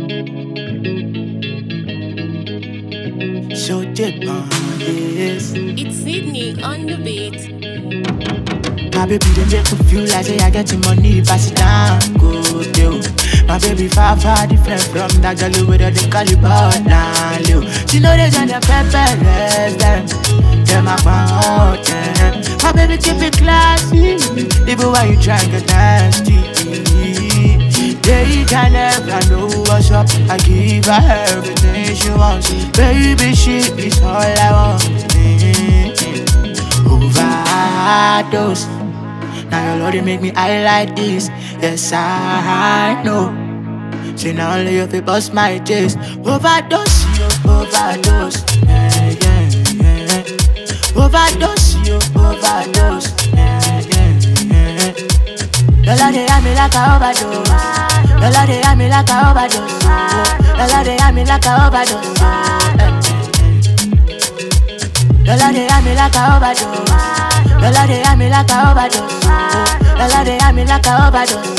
So deep on this. It's Sydney on the beat. My baby they make me feel like say I get the money, pass it down, go do. My baby far far different from that girl with the caliber now. She know they got the pepper them. Them a pound them. My baby keep it classy, even while you try and get nasty. They can never know what's up. I give her everything she wants. Baby, she is all I want. Overdose. Now your lord make me I like this. Yes, I know. Say now only if it bust my chest. Overdose, you overdose. Yeah, yeah, yeah. Overdose, you overdose. Yeah, yeah, yeah. Your lord they have me like a overdose. Your lord they have me like a overdose. Your lord they have me like a overdose. Your lord they have me like a overdose. Your lord they have me like a overdose. Your lord they have me like a overdose.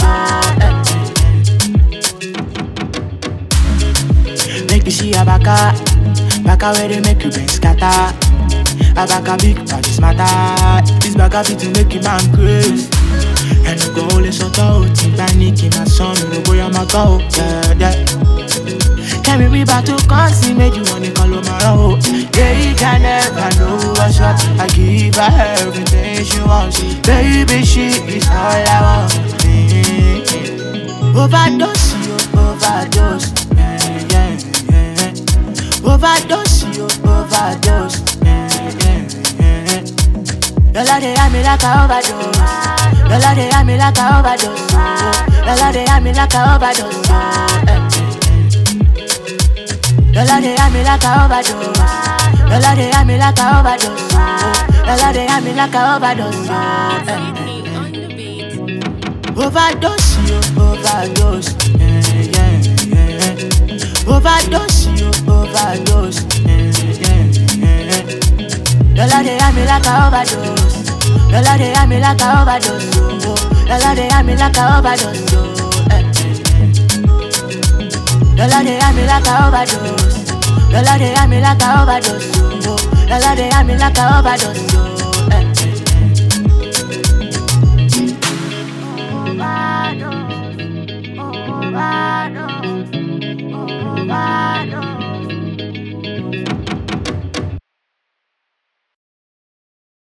Make me see a baka where they make you bend scatter. A baka big body smatter. This baka fit to make you man crazy. And you go only sort out in panic in my son. No boy I'm a go, yeah, yeah. Tell me we about to come see, made you wanna call on my own. Yeah, you can never know what's up. I give her everything she wants. Baby, she is all I want. Overdose, you overdose. Yeah, yeah, yeah. Overdose, you overdose. Yeah, yeah, yeah. Your lord they have me like a overdose. Your lord they have me like a overdose. Your lord they have me like a overdose. Your lord they have me like a overdose. Your lord they have me like a overdose. Your lord they have me like a overdose. It's Sydney on the beat. Overdose, you overdose. Yeah, yeah, yeah. Overdose, you overdose. Yeah, yeah, yeah. Your lord they have me like a overdose. Your lord they have me like a overdose. Your lord they have me like a overdose. Your lord they have me like a overdose. Your lord they have me like a overdose. Your lord they have me like a overdose.